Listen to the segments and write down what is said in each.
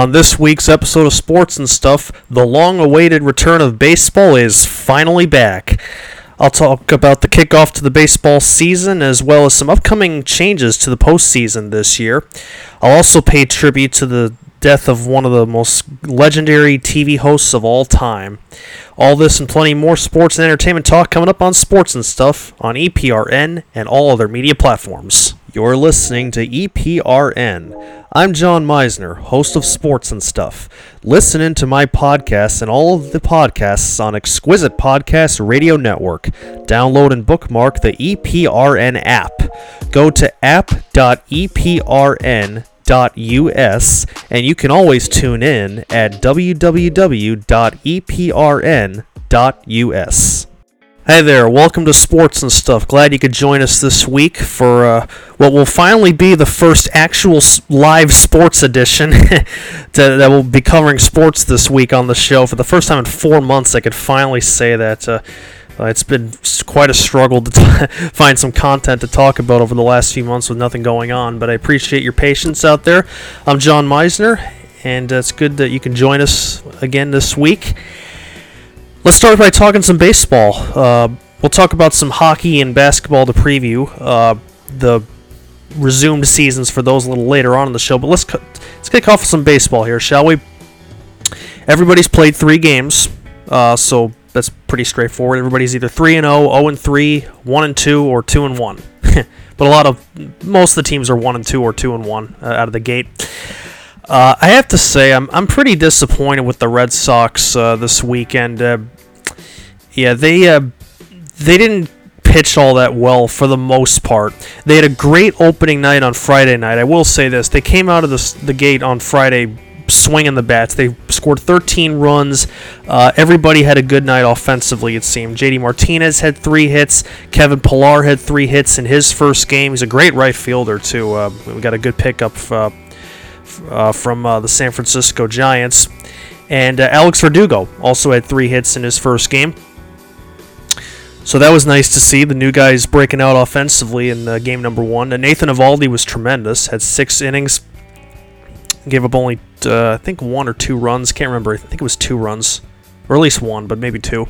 On this week's episode of Sports and Stuff, the long-awaited return of baseball is finally back. I'll talk about the kickoff to the baseball season as well as some upcoming changes to the postseason this year. I'll also pay tribute to the death of one of the most legendary TV hosts of all time. All this and plenty more sports and entertainment talk coming up on Sports and Stuff on EPRN and all other media platforms. You're listening to EPRN. I'm John Meisner, host of Sports and Stuff. Listen in to my podcasts and all of the podcasts on Exquisite Podcast Radio Network. Download and bookmark the EPRN app. Go to app.eprn.us and you can always tune in at www.eprn.us. Hey there, welcome to Sports and Stuff. Glad you could join us this week for what will finally be the first actual live sports edition that will be covering sports this week on the show. For the first time in 4 months, I could finally say that it's been quite a struggle to find some content to talk about over the last few months with nothing going on, but I appreciate your patience out there. I'm John Meisner, and it's good that you can join us again this week. Let's start by talking some baseball. We'll talk about some hockey and basketball to preview the resumed seasons for those a little later on in the show. But let's kick off with some baseball here, shall we? Everybody's played 3 games, so that's pretty straightforward. Everybody's either 3-0, 0-3, 1-2, or 2-1. But most of the teams are 1-2 or 2-1 out of the gate. I have to say, I'm pretty disappointed with the Red Sox this weekend. They didn't pitch all that well for the most part. They had a great opening night on Friday night. I will say this: they came out of the gate on Friday swinging the bats. They scored 13 runs. Everybody had a good night offensively, it seemed. JD Martinez had 3 hits. Kevin Pillar had 3 hits in his first game. He's a great right fielder too. We got a good pickup from the San Francisco Giants. And Alex Verdugo also had 3 hits in his first game. So that was nice to see, the new guys breaking out offensively in game number 1. And Nathan Eovaldi was tremendous, had 6 innings, gave up only, I think 1 or 2 runs, can't remember, I think it was 2 runs, or at least 1, but maybe 2.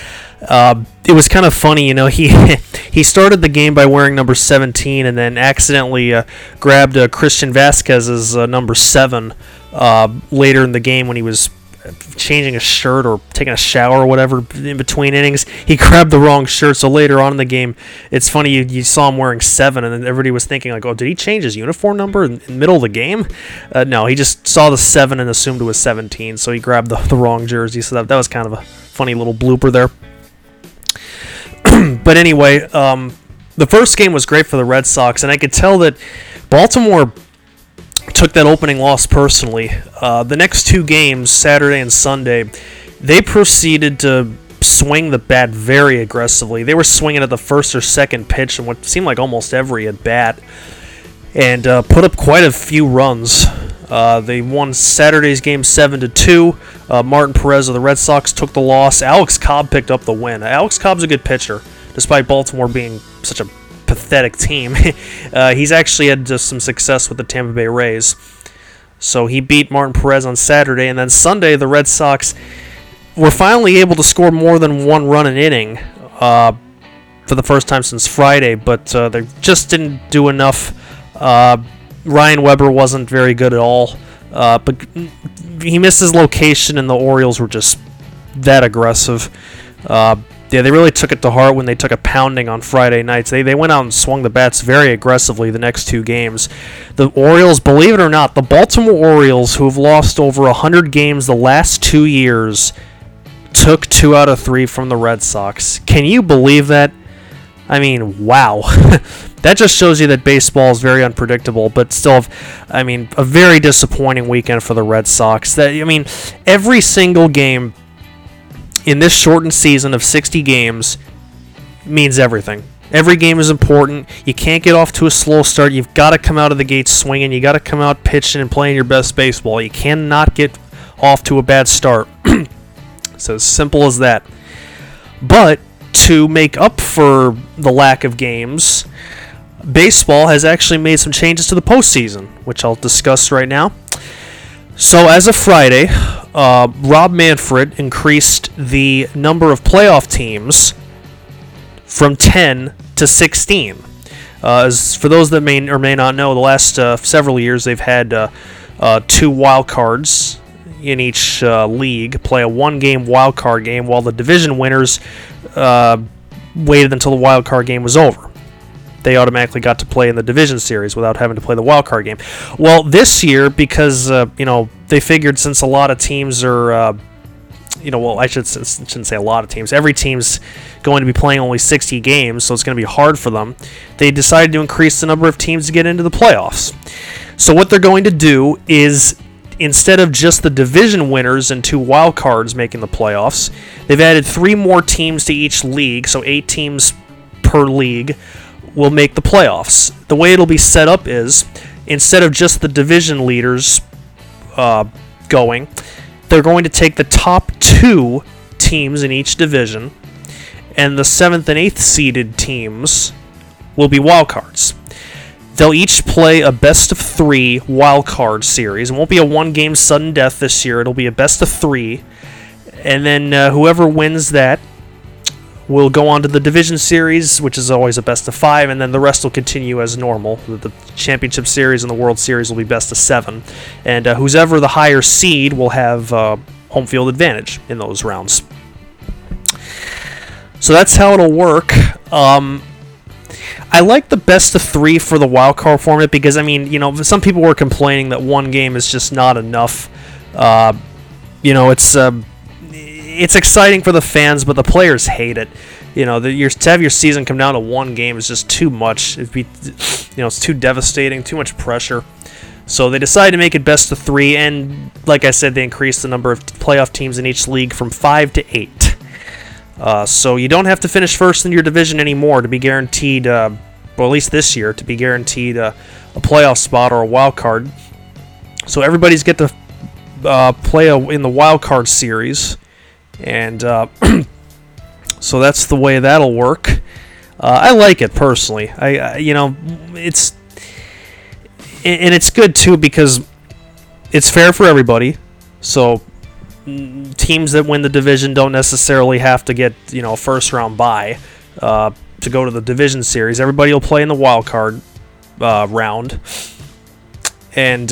It was kind of funny, he started the game by wearing number 17 and then accidentally grabbed Christian Vasquez's number 7 later in the game when he was changing a shirt or taking a shower or whatever in between innings. He grabbed the wrong shirt, so later on in the game, it's funny, you saw him wearing 7, and then everybody was thinking, like, oh, did he change his uniform number in the middle of the game? No, he just saw the 7 and assumed it was 17, so he grabbed the wrong jersey, so that was kind of a funny little blooper there. But anyway, the first game was great for the Red Sox, and I could tell that Baltimore took that opening loss personally. The next 2 games, Saturday and Sunday, they proceeded to swing the bat very aggressively. They were swinging at the first or second pitch in what seemed like almost every at bat, and put up quite a few runs. They won Saturday's game 7-2. Martin Perez of the Red Sox took the loss. Alex Cobb picked up the win. Alex Cobb's a good pitcher, despite Baltimore being such a pathetic team. He's actually had just some success with the Tampa Bay Rays. So he beat Martin Perez on Saturday, and then Sunday the Red Sox were finally able to score more than 1 run an inning for the first time since Friday, but they just didn't do enough. Ryan Weber wasn't very good at all, but he missed his location, and the Orioles were just that aggressive. They really took it to heart when they took a pounding on Friday nights. They went out and swung the bats very aggressively the next 2 games. The Orioles, believe it or not, the Baltimore Orioles, who have lost over 100 games the last 2 years, took 2 out of 3 from the Red Sox. Can you believe that? I mean, wow. That just shows you that baseball is very unpredictable, but still, a very disappointing weekend for the Red Sox. Every single game in this shortened season of 60 games means everything. Every game is important. You can't get off to a slow start. You've got to come out of the gate swinging. You got to come out pitching and playing your best baseball. You cannot get off to a bad start. It's as simple as that. But to make up for the lack of games, baseball has actually made some changes to the postseason, which I'll discuss right now. So as of Friday, Rob Manfred increased the number of playoff teams from 10 to 16. As for those that may or may not know, the last several years they've had 2 wild cards in each league play a 1-game wild card game, while the division winners waited until the wild card game was over. They automatically got to play in the division series without having to play the wild card game. Well, this year, because they figured since a lot of teams are, I shouldn't say a lot of teams. Every team's going to be playing only 60 games, so it's going to be hard for them. They decided to increase the number of teams to get into the playoffs. So what they're going to do is, instead of just the division winners and 2 wild cards making the playoffs, they've added 3 more teams to each league, so 8 teams per league will make the playoffs. The way it'll be set up is, instead of just the division leaders going, they're going to take the top 2 teams in each division, and the 7th and 8th seeded teams will be wild cards. They'll each play a best-of-3 wild card series. It won't be a 1-game sudden death this year. It'll be a best-of-3, and then whoever wins that will go on to the division series, which is always a best-of-5, and then the rest will continue as normal. The championship series and the World Series will be best-of-7, and who's ever the higher seed will have home field advantage in those rounds. So that's how it'll work. I like the best-of-3 for the wild card format because, some people were complaining that 1 game is just not enough. It's exciting for the fans, but the players hate it. To have your season come down to 1 game is just too much. It's too devastating, too much pressure. So they decided to make it best of 3, and like I said, they increased the number of playoff teams in each league from 5 to 8. So you don't have to finish first in your division anymore to be guaranteed, well, at least this year, to be guaranteed a playoff spot or a wild card. So everybody's get to play in the wild card series. And so that's the way that'll work. I like it personally. It's good too because it's fair for everybody. So teams that win the division don't necessarily have to get a first round bye to go to the division series. Everybody will play in the wild card round, and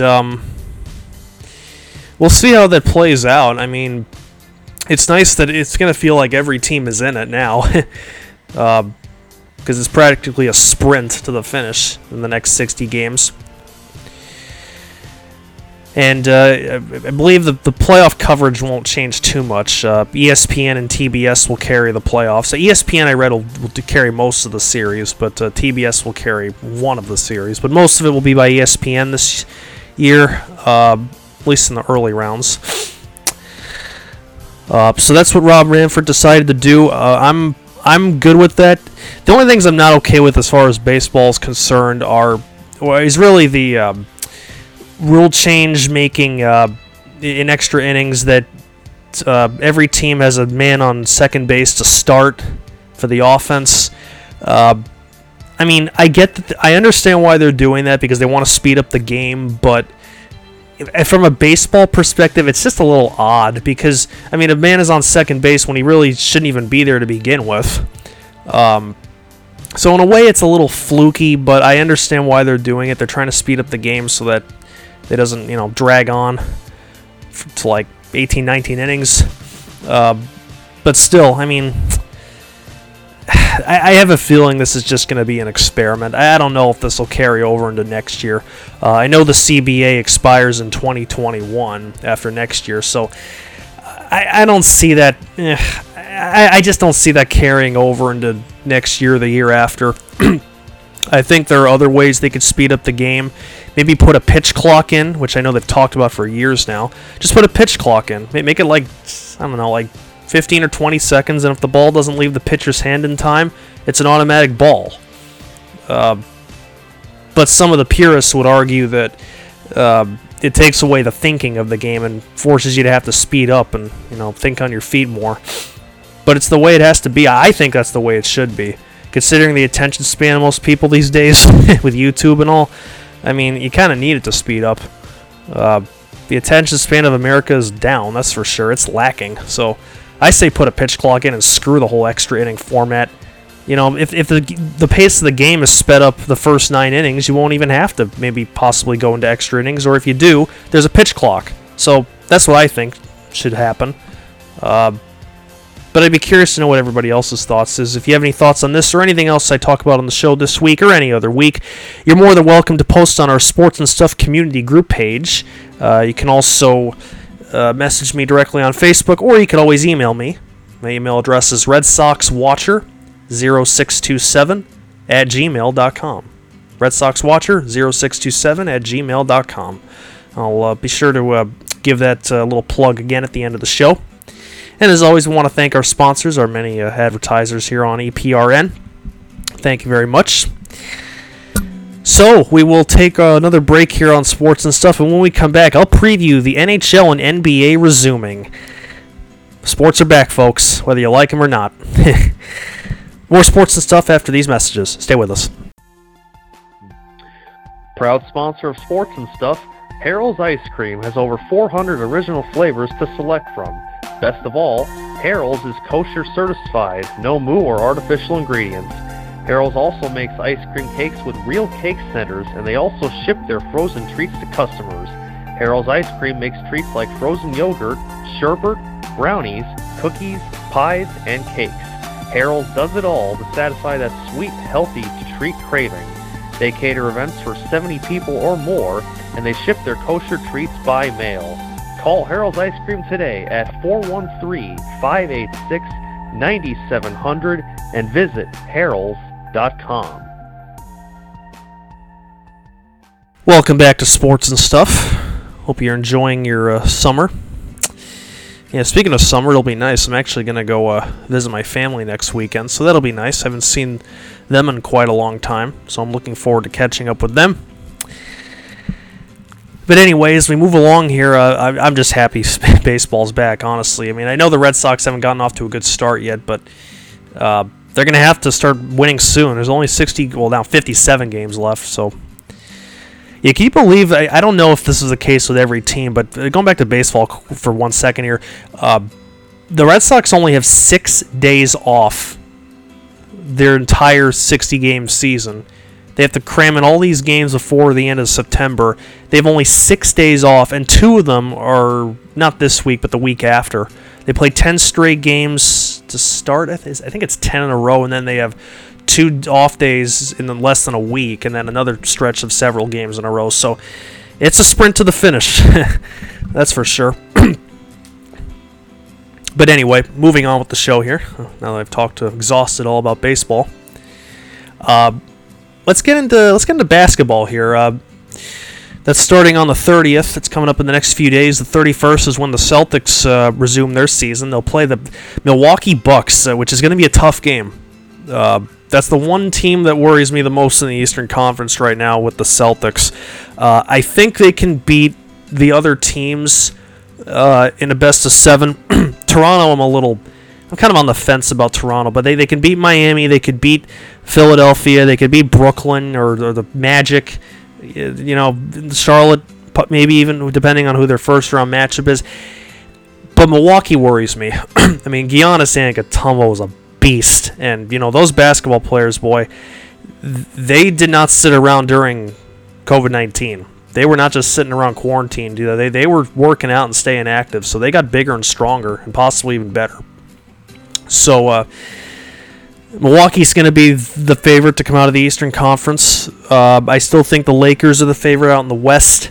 we'll see how that plays out. It's nice that it's going to feel like every team is in it now, because it's practically a sprint to the finish in the next 60 games. And I believe the playoff coverage won't change too much. ESPN and TBS will carry the playoffs. So ESPN, I read, will carry most of the series, but TBS will carry one of the series. But most of it will be by ESPN this year, at least in the early rounds. So that's what Rob Manfred decided to do. I'm good with that. The only things I'm not okay with as far as baseball is concerned is really the rule change making in extra innings that every team has a man on second base to start for the offense. I get that. I understand why they're doing that because they want to speed up the game, but from a baseball perspective, it's just a little odd because, a man is on second base when he really shouldn't even be there to begin with. So in a way, it's a little fluky, but I understand why they're doing it. They're trying to speed up the game so that it doesn't, drag on to like 18, 19 innings. But still, I have a feeling this is just going to be an experiment. I don't know if this will carry over into next year. I know the CBA expires in 2021 after next year, so I don't see that. I just don't see that carrying over into next year or the year after. I think there are other ways they could speed up the game. Maybe put a pitch clock in, which I know they've talked about for years now. Just put a pitch clock in. Make it like 15 or 20 seconds, and if the ball doesn't leave the pitcher's hand in time, it's an automatic ball. But some of the purists would argue that it takes away the thinking of the game and forces you to have to speed up and think on your feet more. But it's the way it has to be. I think that's the way it should be. Considering the attention span of most people these days with YouTube and all, you kind of need it to speed up. The attention span of America is down, that's for sure. It's lacking. So I say put a pitch clock in and screw the whole extra inning format. You know, if the pace of the game is sped up the first 9 innings, you won't even have to maybe possibly go into extra innings. Or if you do, there's a pitch clock. So that's what I think should happen. But I'd be curious to know what everybody else's thoughts is. If you have any thoughts on this or anything else I talk about on the show this week or any other week, you're more than welcome to post on our Sports and Stuff community group page. You can also message me directly on Facebook, or you can always email me. My email address is redsoxwatcher0627@gmail.com. redsoxwatcher0627@gmail.com. I'll be sure to give that little plug again at the end of the show. And as always, we want to thank our sponsors, our many advertisers here on EPRN. Thank you very much. So, we will take another break here on Sports and Stuff, and when we come back, I'll preview the NHL and NBA resuming. Sports are back, folks, whether you like them or not. More Sports and Stuff after these messages. Stay with us. Proud sponsor of Sports and Stuff, Harold's Ice Cream has over 400 original flavors to select from. Best of all, Harold's is kosher certified, no moo or artificial ingredients. Harold's also makes ice cream cakes with real cake centers, and they also ship their frozen treats to customers. Harold's Ice Cream makes treats like frozen yogurt, sherbet, brownies, cookies, pies, and cakes. Harold's does it all to satisfy that sweet, healthy-to-treat craving. They cater events for 70 people or more, and they ship their kosher treats by mail. Call Harold's Ice Cream today at 413-586-9700 and visit harolds.com. Welcome back to Sports and Stuff. Hope you're enjoying your summer. Yeah, speaking of summer, it'll be nice. I'm actually going to go visit my family next weekend, so that'll be nice. I haven't seen them in quite a long time, so I'm looking forward to catching up with them. But anyway, as we move along here, I'm just happy baseball's back, honestly. I mean, I know the Red Sox haven't gotten off to a good start yet, but they're going to have to start winning soon. There's only 57 games left, so... Yeah, can you believe, I don't know if this is the case with every team, but going back to baseball for 1 second here, the Red Sox only have 6 days off their entire 60-game season. They have to cram in all these games before the end of September. They have only 6 days off, and 2 of them are not this week, but the week after. They play 10 straight games to start. I think it's 10 in a row, and then they have 2 off days in less than a week, and then another stretch of several games in a row. So it's a sprint to the finish. That's for sure. But anyway, moving on with the show here. Now that I've talked exhausted all about baseball. Let's get into basketball here. That's starting on the 30th. It's coming up in the next few days. The 31st is when the Celtics resume their season. They'll play the Milwaukee Bucks, which is going to be a tough game. That's the one team that worries me the most in the Eastern Conference right now with the Celtics. I think they can beat the other teams in a best of 7. Toronto, I'm kind of on the fence about Toronto, but they can beat Miami, they could beat Philadelphia, they could beat Brooklyn or the Magic, Charlotte, maybe even depending on who their first round matchup is. But Milwaukee worries me. I mean, Giannis Antetokounmpo is a beast, and those basketball players, boy, they did not sit around during COVID-19. They were not just sitting around quarantined. They were working out and staying active, so they got bigger and stronger and possibly even better. So Milwaukee's going to be the favorite to come out of the Eastern Conference. I still think the Lakers are the favorite out in the West.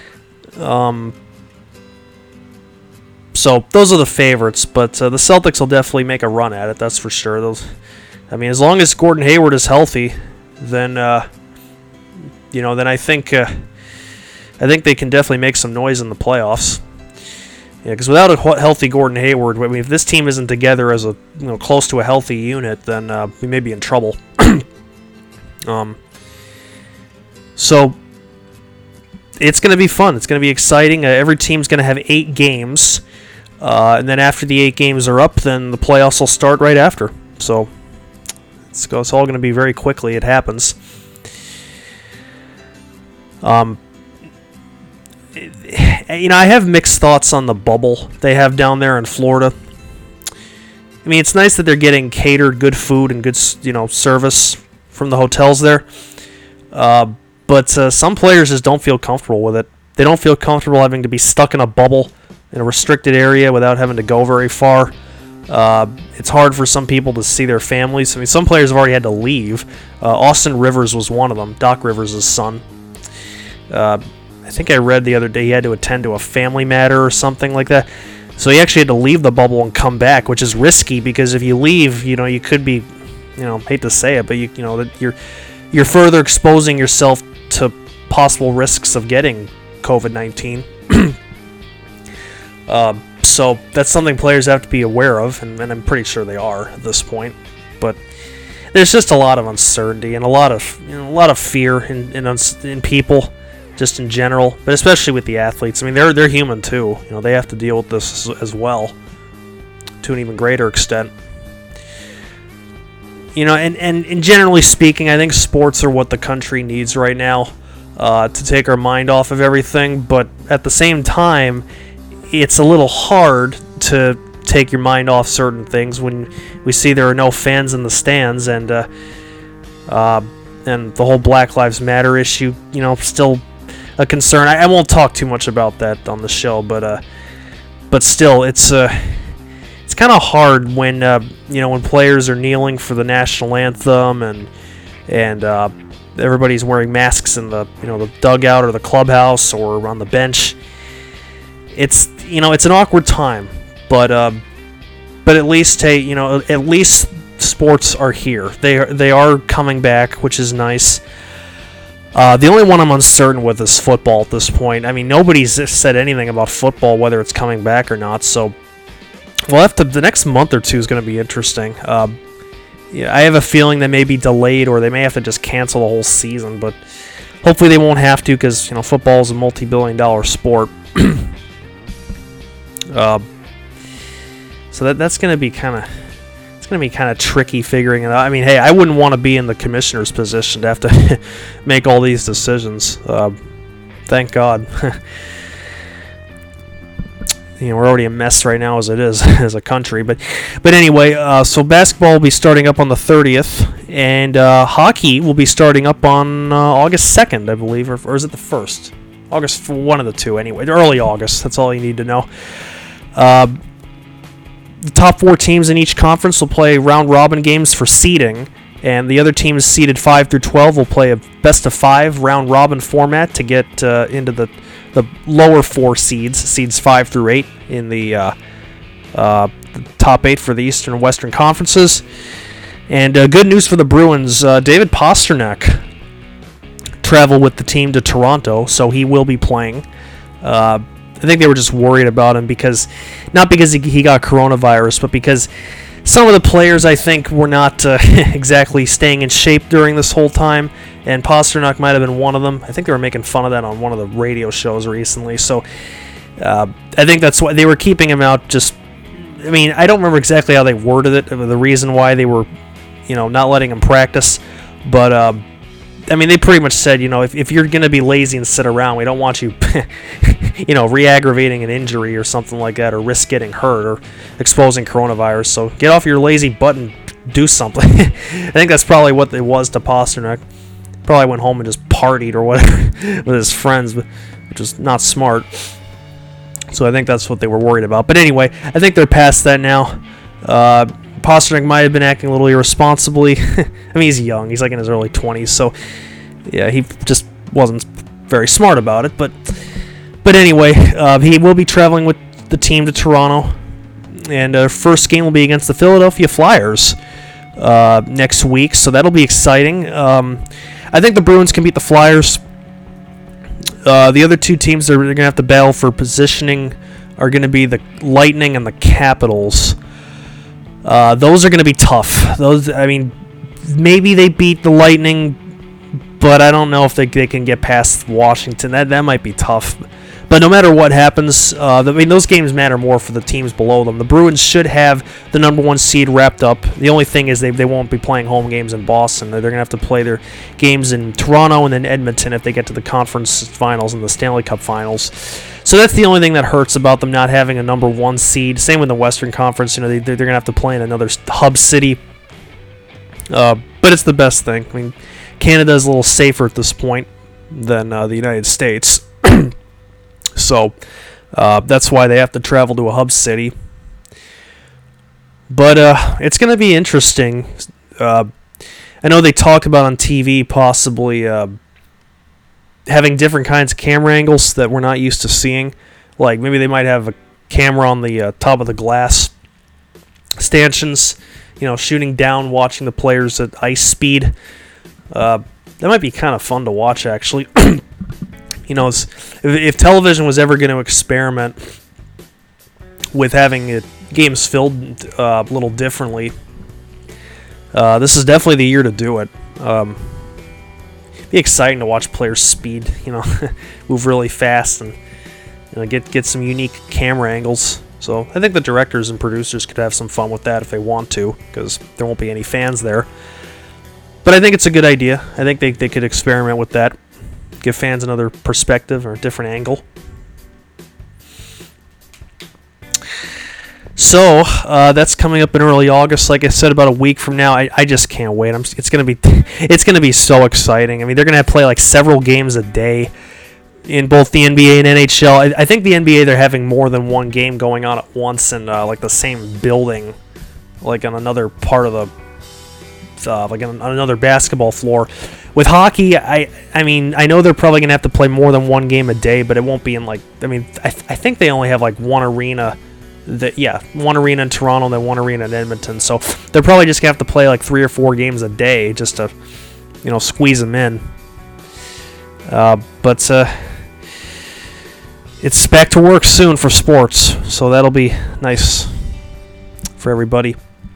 So those are the favorites, but the Celtics will definitely make a run at it. That's for sure. As long as Gordon Hayward is healthy, then then I think they can definitely make some noise in the playoffs. Yeah, because without a healthy Gordon Hayward, if this team isn't together as a close to a healthy unit, then we may be in trouble. So it's going to be fun. It's going to be exciting. Every team's going to have 8 games, and then after the 8 games are up, then the playoffs will start right after. So it's all going to be very quickly. It happens. I have mixed thoughts on the bubble they have down there in Florida. I mean, it's nice that they're getting catered good food and good, service from the hotels there. But some players just don't feel comfortable with it. They don't feel comfortable having to be stuck in a bubble in a restricted area without having to go very far. It's hard for some people to see their families. I mean, some players have already had to leave. Austin Rivers was one of them, Doc Rivers' son. I think I read the other day he had to attend to a family matter or something like that. So he actually had to leave the bubble and come back, which is risky because if you leave, you could be, hate to say it, but you're further exposing yourself to possible risks of getting COVID-19. So that's something players have to be aware of, and I'm pretty sure they are at this point. But there's just a lot of uncertainty and a lot of fear in people, just in general, but especially with the athletes. I mean, they're human too. They have to deal with this as well, to an even greater extent. And generally speaking, I think sports are what the country needs right now to take our mind off of everything. But at the same time, it's a little hard to take your mind off certain things when we see there are no fans in the stands, and the whole Black Lives Matter issue, still a concern. I won't talk too much about that on the show, but still, it's kind of hard when when players are kneeling for the national anthem and everybody's wearing masks in the the dugout or the clubhouse or on the bench. It's an awkward time, but at least at least sports are here. They are coming back, which is nice. The only one I'm uncertain with is football at this point. I mean, nobody's said anything about football, whether it's coming back or not. So, the next month or two is going to be interesting. I have a feeling they may be delayed, or they may have to just cancel the whole season. But hopefully they won't have to, because football is a multi-billion-dollar sport. So that's going to be kind of tricky figuring it out. I mean, hey, I wouldn't want to be in the commissioner's position to have to make all these decisions. Thank God. We're already a mess right now as it is as a country. But anyway, so basketball will be starting up on the 30th, and hockey will be starting up on August 2nd, I believe, or is it the 1st? August, one of the two, anyway. Early August. That's all you need to know. The top 4 teams in each conference will play round-robin games for seeding, and the other teams seeded 5 through 12 will play a best-of-5 round-robin format to get into the lower 4 seeds 5 through 8 in the top 8 for the Eastern and Western conferences. And good news for the Bruins, David Pastrnak traveled with the team to Toronto, so he will be playing. I think they were just worried about him not because he got coronavirus, but because some of the players, I think, were not exactly staying in shape during this whole time, and Pastrnak might have been one of them. I think they were making fun of that on one of the radio shows recently, so I think that's why they were keeping him out. I don't remember exactly how they worded it, the reason why they were, not letting him practice, but they pretty much said, if you're going to be lazy and sit around, we don't want you, re-aggravating an injury or something like that, or risk getting hurt or exposing coronavirus. So get off your lazy butt and do something. I think that's probably what it was to Pastrnak. Probably went home and just partied or whatever with his friends, which was not smart. So I think that's what they were worried about. But anyway, I think they're past that now. Pastrnak might have been acting a little irresponsibly. He's young. He's like in his early 20s. So, yeah, he just wasn't very smart about it. But anyway, he will be traveling with the team to Toronto. And our first game will be against the Philadelphia Flyers next week. So that'll be exciting. I think the Bruins can beat the Flyers. The other two teams that are going to have to battle for positioning are going to be the Lightning and the Capitals. Those are going to be tough. Maybe they beat the Lightning, but I don't know if they can get past Washington. That might be tough. But no matter what happens, those games matter more for the teams below them. The Bruins should have the number 1 seed wrapped up. The only thing is they won't be playing home games in Boston. They're going to have to play their games in Toronto and then Edmonton if they get to the conference finals and the Stanley Cup finals. So that's the only thing that hurts about them not having a number 1 seed. Same with the Western Conference. They're going to have to play in another hub city. But it's the best thing. I mean, Canada is a little safer at this point than the United States. So that's why they have to travel to a hub city. But it's going to be interesting. I know they talk about on TV possibly having different kinds of camera angles that we're not used to seeing. Like maybe they might have a camera on the top of the glass stanchions, shooting down, watching the players at ice speed. That might be kind of fun to watch, actually. If television was ever going to experiment with having games filled a little differently, this is definitely the year to do it. Be exciting to watch players speed, move really fast and get some unique camera angles. So I think the directors and producers could have some fun with that if they want to, because there won't be any fans there. But I think it's a good idea. I think they could experiment with that. Give fans another perspective or a different angle. So that's coming up in early August. Like I said, about a week from now. I just can't wait. It's gonna be so exciting. I mean, they're gonna play like several games a day in both the NBA and NHL. I think the NBA, they're having more than one game going on at once in like the same building, like on another part of the like on another basketball floor. With hockey, I know they're probably going to have to play more than one game a day, but it won't be in I think they only have like one arena. One arena in Toronto and then one arena in Edmonton. So they're probably just going to have to play like 3 or 4 games a day just to, squeeze them in. But it's back to work soon for sports, so that'll be nice for everybody.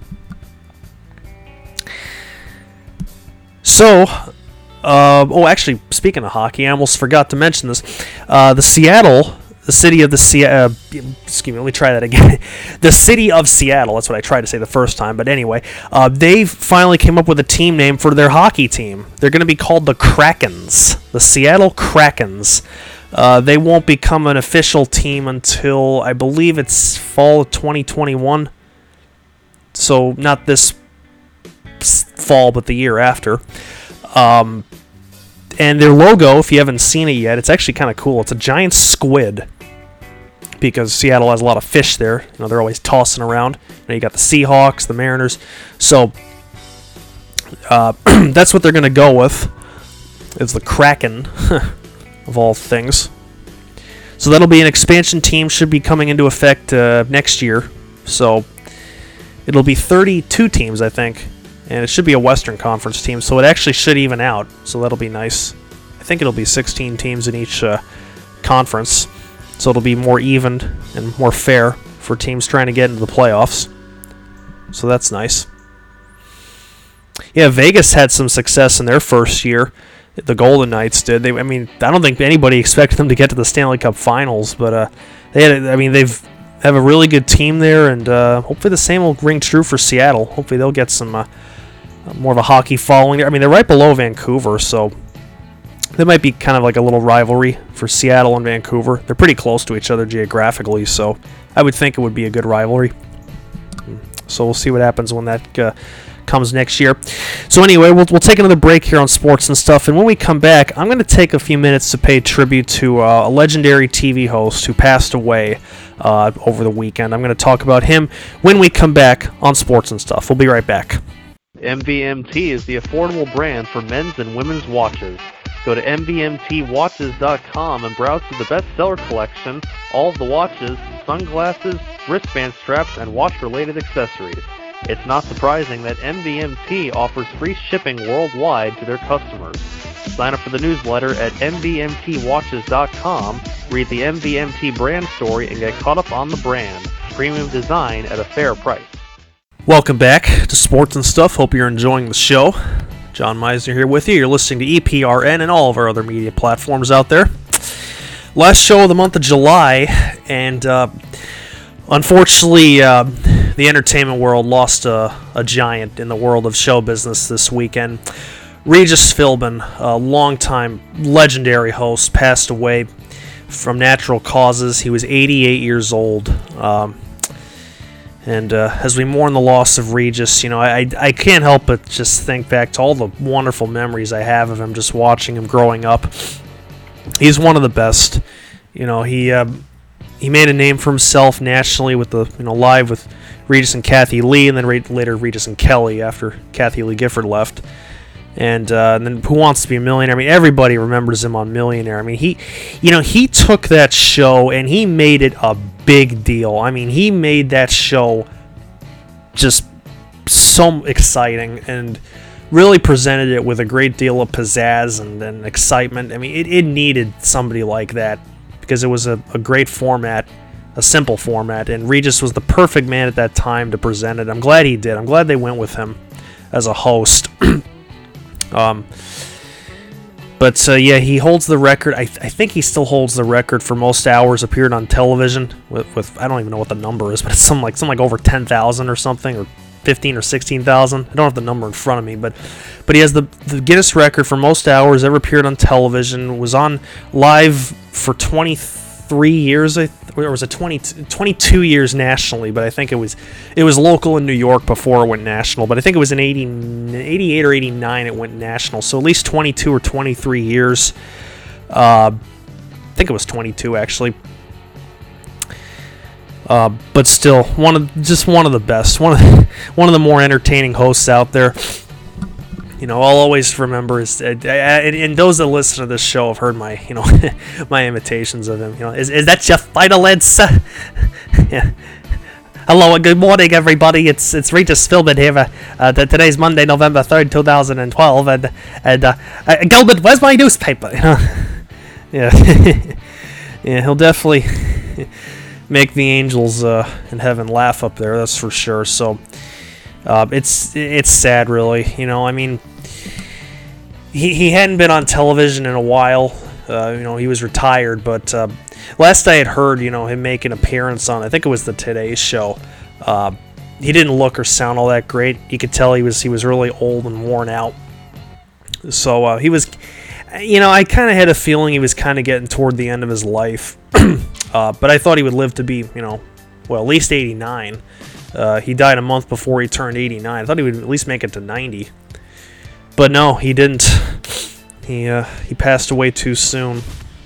So, actually, speaking of hockey, I almost forgot to mention this. The city of Seattle, let me try that again. The city of Seattle, that's what I tried to say the first time, but anyway, they finally came up with a team name for their hockey team. They're going to be called the Krakens, the Seattle Krakens. They won't become an official team until, I believe it's fall of 2021, so not this fall, but the year after. And their logo, if you haven't seen it yet, it's actually kind of cool. It's a giant squid, because Seattle has a lot of fish there. They're always tossing around. You got the Seahawks, the Mariners. So that's what they're going to go with. It's the Kraken, of all things. So that'll be an expansion team. Should be coming into effect next year. So it'll be 32 teams, I think. And it should be a Western Conference team, so it actually should even out. So that'll be nice. I think it'll be 16 teams in each conference. So it'll be more even and more fair for teams trying to get into the playoffs. So that's nice. Yeah, Vegas had some success in their first year. The Golden Knights did. I don't think anybody expected them to get to the Stanley Cup Finals, but they've have a really good team there, and hopefully the same will ring true for Seattle. Hopefully they'll get some more of a hockey following there. They're right below Vancouver, so there might be kind of like a little rivalry for Seattle and Vancouver. They're pretty close to each other geographically, so I would think it would be a good rivalry. So we'll see what happens when that comes next year. So anyway, we'll take another break here on sports and stuff, and when we come back, I'm going to take a few minutes to pay tribute to a legendary TV host who passed away over the weekend. I'm going to talk about him when we come back on sports and stuff. We'll be right back. MVMT is the affordable brand for men's and women's watches. Go to MVMTwatches.com and browse through the bestseller collection, all of the watches, sunglasses, wristband straps, and watch-related accessories. It's not surprising that MVMT offers free shipping worldwide to their customers. Sign up for the newsletter at MVMTwatches.com, read the MVMT brand story, and get caught up on the brand. Premium design at a fair price. Welcome back to Sports and Stuff. Hope you're enjoying the show. John Meisner here with you. You're listening to EPRN and all of our other media platforms out there. last show of the month of July, and unfortunately, the entertainment world lost a giant in the world of show business this weekend. Regis Philbin, a longtime legendary host, passed away from natural causes. He was 88 years old. And as we mourn the loss of Regis, I can't help but just think back to all the wonderful memories I have of him, just watching him growing up. He's one of the best. He made a name for himself nationally with the Live with Regis and Kathy Lee, and then later Regis and Kelly after Kathy Lee Gifford left. And then Who Wants to Be a Millionaire? I mean, everybody remembers him on Millionaire. I mean, he took that show and he made it a big deal. I mean, he made that show just so exciting and really presented it with a great deal of pizzazz and excitement. I mean, it needed somebody like that because it was a great format, a simple format, and Regis was the perfect man at that time to present it. I'm glad he did. I'm glad they went with him as a host. But he holds the record. I think he still holds the record for most hours appeared on television with I don't even know what the number is, but it's something like over 10,000 or something, or 15 or 16,000. I don't have the number in front of me, but he has the Guinness record for most hours ever appeared on television. Was on live for 23 years, or was it 22 years nationally, but I think it was local in New York before it went national, but I think it was in 88 or 89 it went national, so at least 22 or 23 years. I think it was 22 actually. But still, one of the best, one of the more entertaining hosts out there. I'll always remember and those that listen to this show have heard my, my imitations of him. Is that your final answer? Yeah. Hello and good morning, everybody. It's Regis Philbin here. Today's Monday, November 3rd, 2012, and Gilbert, where's my newspaper? Yeah, yeah, he'll definitely make the angels in heaven laugh up there. That's for sure. So it's sad, really. I mean, he hadn't been on television in a while. He was retired, but last I had heard, him make an appearance on, I think it was the Today Show. He didn't look or sound all that great. You could tell he was really old and worn out. So he was, I kind of had a feeling he was kind of getting toward the end of his life. But I thought he would live to be, at least 89. He died a month before he turned 89. I thought he would at least make it to 90. But no, he didn't. He passed away too soon.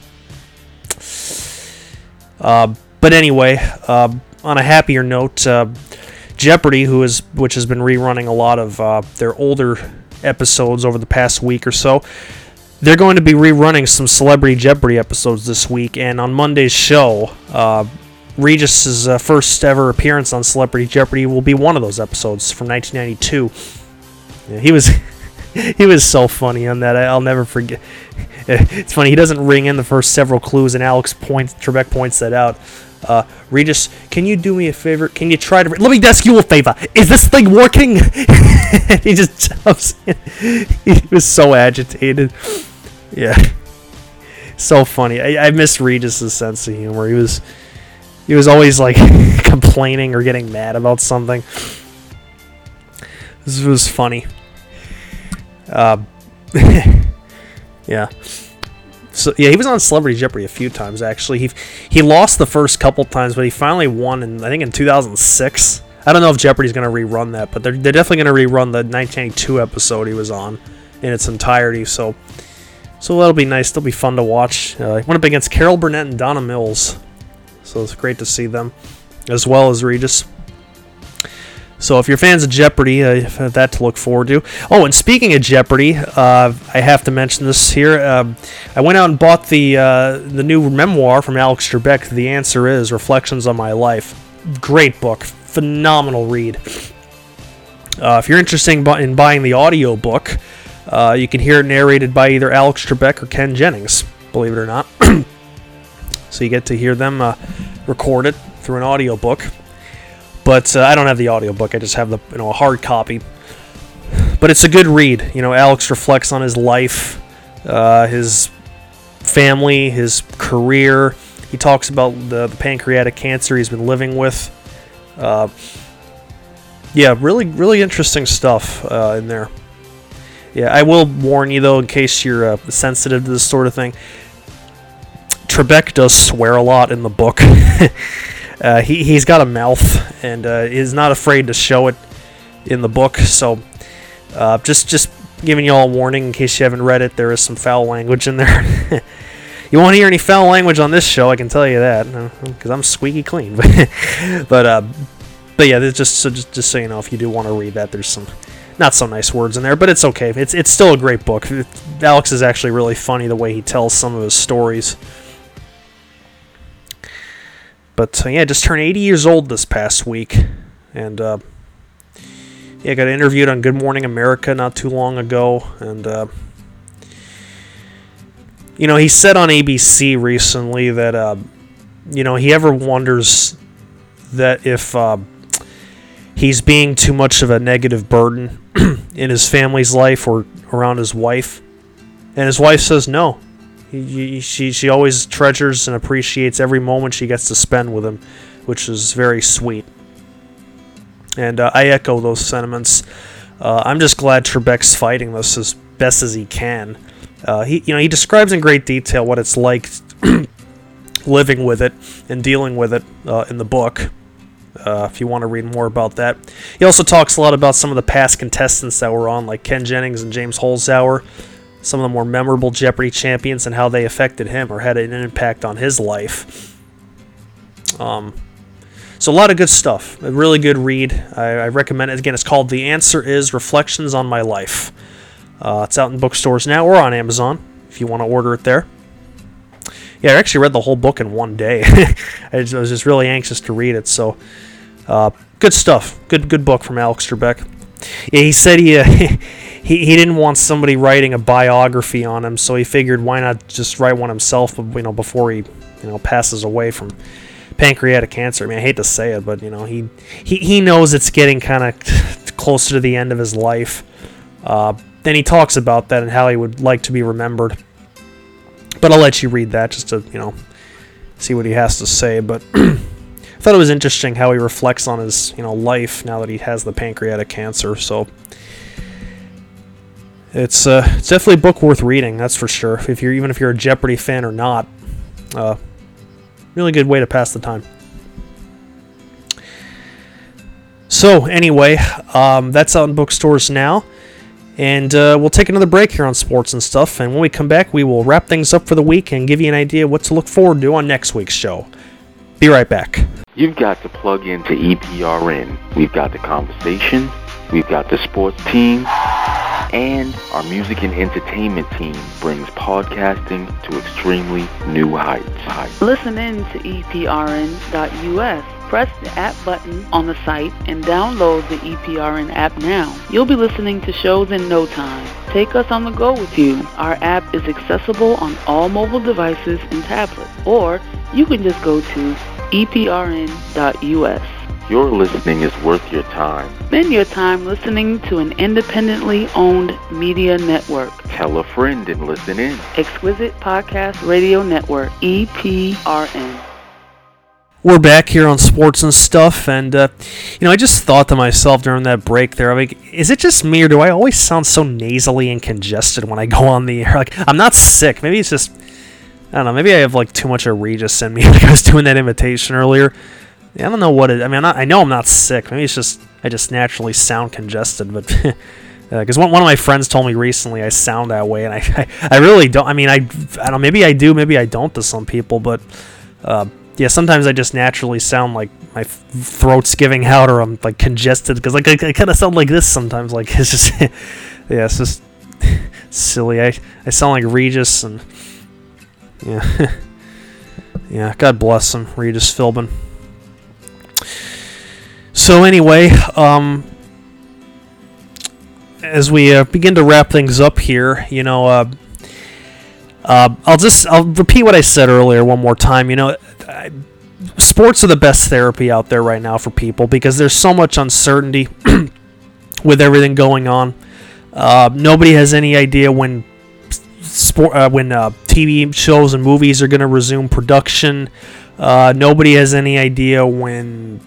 But anyway, on a happier note, Jeopardy, which has been rerunning a lot of their older episodes over the past week or so, they're going to be rerunning some Celebrity Jeopardy episodes this week, and on Monday's show, Regis's first ever appearance on Celebrity Jeopardy will be one of those episodes from 1992. Yeah, he was so funny on that. I'll never forget. It's funny, he doesn't ring in the first several clues, and Trebek points that out. Regis, can you do me a favor? Can you try to... Let me ask you a favor. Is this thing working? He just jumps in. He was so agitated. Yeah. So funny. I miss Regis's sense of humor. He was always like complaining or getting mad about something. This was funny. Yeah. So yeah, he was on Celebrity Jeopardy a few times actually. He lost the first couple times, but he finally won I think in 2006. I don't know if Jeopardy's going to rerun that, but they're definitely going to rerun the 1992 episode he was on in its entirety. So that'll be nice. That'll be fun to watch. He went up against Carol Burnett and Donna Mills, so it's great to see them, as well as Regis. So if you're fans of Jeopardy, you have that to look forward to. Oh, and speaking of Jeopardy, I have to mention this here. I went out and bought the new memoir from Alex Trebek, The Answer Is, Reflections on My Life. Great book. Phenomenal read. If you're interested in buying the audio book, you can hear it narrated by either Alex Trebek or Ken Jennings, believe it or not. So you get to hear them record it through an audio book. But I don't have the audiobook. I just have the a hard copy. But it's a good read. Alex reflects on his life, his family, his career. He talks about the pancreatic cancer he's been living with. Really interesting stuff in there. Yeah, I will warn you, though, in case you're sensitive to this sort of thing. Trebek does swear a lot in the book. He's got a mouth, and is not afraid to show it in the book. So just giving you all a warning in case you haven't read it. There is some foul language in there. You won't hear any foul language on this show, I can tell you that, because I'm squeaky clean. But yeah, just so you know, if you do want to read that, there's some not so nice words in there, but it's okay. It's still a great book. Alex is actually really funny the way he tells some of his stories. But just turned 80 years old this past week, and got interviewed on Good Morning America not too long ago, and he said on ABC recently that he ever wonders that if he's being too much of a negative burden in his family's life or around his wife, and his wife says no. She always treasures and appreciates every moment she gets to spend with him, which is very sweet. And I echo those sentiments. I'm just glad Trebek's fighting this as best as he can. He describes in great detail what it's like living with it and dealing with it in the book. If you want to read more about that. He also talks a lot about some of the past contestants that were on, like Ken Jennings and James Holzhauer, some of the more memorable Jeopardy champions, and how they affected him or had an impact on his life. So a lot of good stuff. A really good read. I recommend it. Again, it's called The Answer Is: Reflections on My Life. It's out in bookstores now or on Amazon if you want to order it there. Yeah, I actually read the whole book in one day. I was just really anxious to read it. So, good stuff. Good book from Alex Trebek. Yeah, he said he didn't want somebody writing a biography on him, so he figured why not just write one himself, before he passes away from pancreatic cancer. I mean, I hate to say it, but he knows it's getting kind of closer to the end of his life. Then he talks about that and how he would like to be remembered. But I'll let you read that just to, see what he has to say. But I thought it was interesting how he reflects on his, life now that he has the pancreatic cancer. So it's definitely a book worth reading, that's for sure. Even if you're a Jeopardy fan or not, really good way to pass the time. So anyway, that's out in bookstores now. And we'll take another break here on Sports and Stuff, and when we come back, we will wrap things up for the week and give you an idea what to look forward to on next week's show. Be right back. You've got to plug into EPRN. We've got the conversation, we've got the sports team, and our music and entertainment team brings podcasting to extremely new heights. Listen in to EPRN.us. Press the app button on the site and download the EPRN app now. You'll be listening to shows in no time. Take us on the go with you. Our app is accessible on all mobile devices and tablets, or you can just go to EPRN.us. Your listening is worth your time. Spend your time listening to an independently owned media network. Tell a friend and listen in. Exquisite Podcast Radio Network, EPRN. We're back here on Sports and Stuff, and I just thought to myself during that break there, is it just me, or do I always sound so nasally and congested when I go on the air? I'm not sick. Maybe it's just, I don't know, maybe I have too much of Regis in me. I was doing that invitation earlier. I don't know what it. I know I'm not sick. Maybe it's just I just naturally sound congested, but because one of my friends told me recently I sound that way, and I really don't. I don't know. Maybe I do. Maybe I don't to some people, but. Yeah, sometimes I just naturally sound like my throat's giving out, or I'm congested, because I kind of sound like this sometimes. It's just, it's just silly. I sound like Regis, and yeah, God bless him, Regis Philbin. So anyway, as we begin to wrap things up here, I'll repeat what I said earlier one more time. Sports are the best therapy out there right now for people, because there's so much uncertainty with everything going on. Nobody has any idea when TV shows and movies are going to resume production. Nobody has any idea when,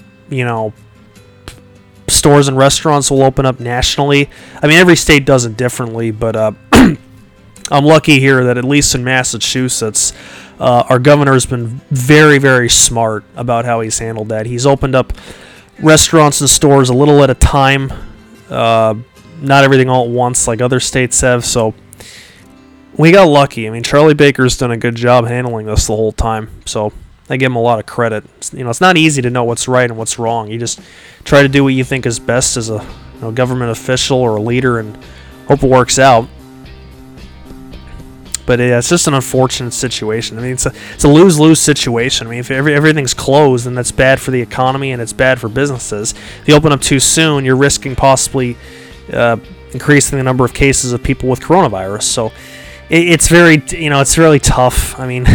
stores and restaurants will open up nationally. I mean, every state does it differently, but I'm lucky here that at least in Massachusetts, our governor has been very, very smart about how he's handled that. He's opened up restaurants and stores a little at a time, not everything all at once like other states have, so we got lucky. I mean, Charlie Baker's done a good job handling this the whole time, so I give him a lot of credit. It's not easy to know what's right and what's wrong. You just try to do what you think is best as a government official or a leader and hope it works out. But it's just an unfortunate situation. I mean, it's a lose-lose situation. I mean, if everything's closed, then that's bad for the economy and it's bad for businesses. If you open up too soon, you're risking possibly increasing the number of cases of people with coronavirus. So it's very, it's really tough. I mean,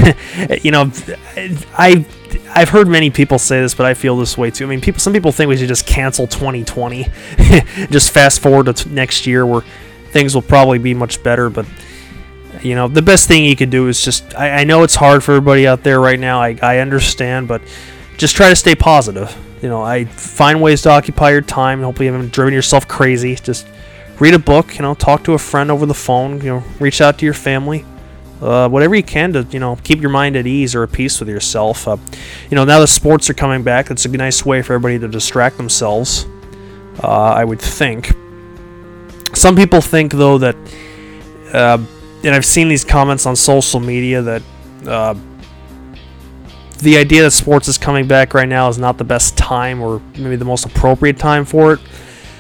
I've heard many people say this, but I feel this way too. I mean, some people think we should just cancel 2020, just fast forward to next year where things will probably be much better, but the best thing you could do is just, I know it's hard for everybody out there right now. I understand, but just try to stay positive. I find ways to occupy your time. Hopefully you haven't driven yourself crazy. Just read a book, talk to a friend over the phone, reach out to your family. Whatever you can to, keep your mind at ease or at peace with yourself. Now that sports are coming back, that's a nice way for everybody to distract themselves, I would think. Some people think, though, that... and I've seen these comments on social media that the idea that sports is coming back right now is not the best time or maybe the most appropriate time for it.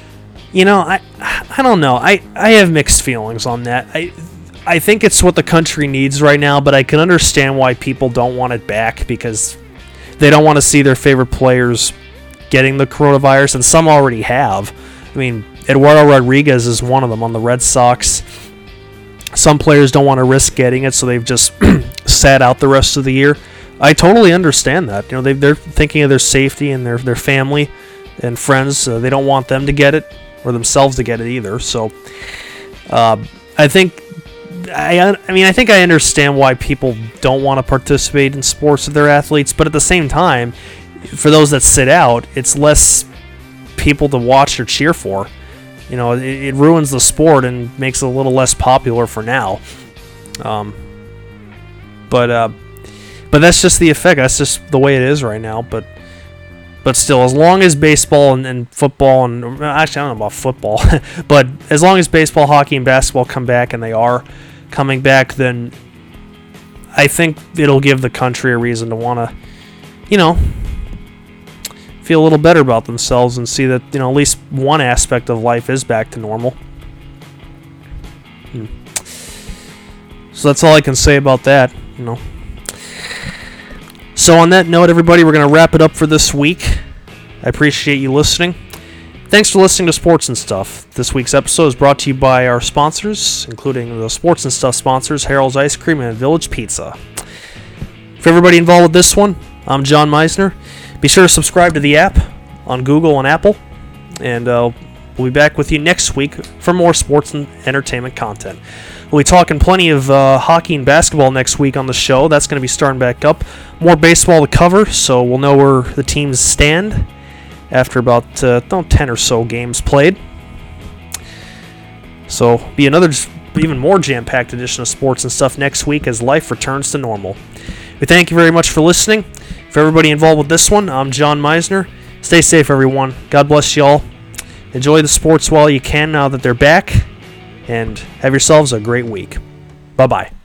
I don't know. I have mixed feelings on that. I think it's what the country needs right now, but I can understand why people don't want it back because they don't want to see their favorite players getting the coronavirus, and some already have. I mean, Eduardo Rodriguez is one of them on the Red Sox. Some players don't want to risk getting it, so they've just sat out the rest of the year. I totally understand that. They're thinking of their safety and their family and friends. They don't want them to get it or themselves to get it either. So I think I understand why people don't want to participate in sports with their athletes, but at the same time, for those that sit out, it's less people to watch or cheer for. It ruins the sport and makes it a little less popular for now. But that's just the effect. That's just the way it is right now. But still, as long as baseball and football and actually I don't know about football, but as long as baseball, hockey, and basketball come back, and they are coming back, then I think it'll give the country a reason to want to, feel a little better about themselves and see that, at least one aspect of life is back to normal. So that's all I can say about that, So on that note, everybody, we're going to wrap it up for this week. I appreciate you listening. Thanks for listening to Sports and Stuff. This week's episode is brought to you by our sponsors, including the Sports and Stuff sponsors, Harold's Ice Cream and Village Pizza. For everybody involved with this one, I'm John Meisner. Be sure to subscribe to the app on Google and Apple, and we'll be back with you next week for more sports and entertainment content. We'll be talking plenty of hockey and basketball next week on the show. That's going to be starting back up. More baseball to cover, so we'll know where the teams stand after about 10 or so games played. So be another even more jam-packed edition of Sports and Stuff next week as life returns to normal. We thank you very much for listening. For everybody involved with this one, I'm John Meisner. Stay safe, everyone. God bless you all. Enjoy the sports while you can now that they're back, and have yourselves a great week. Bye-bye.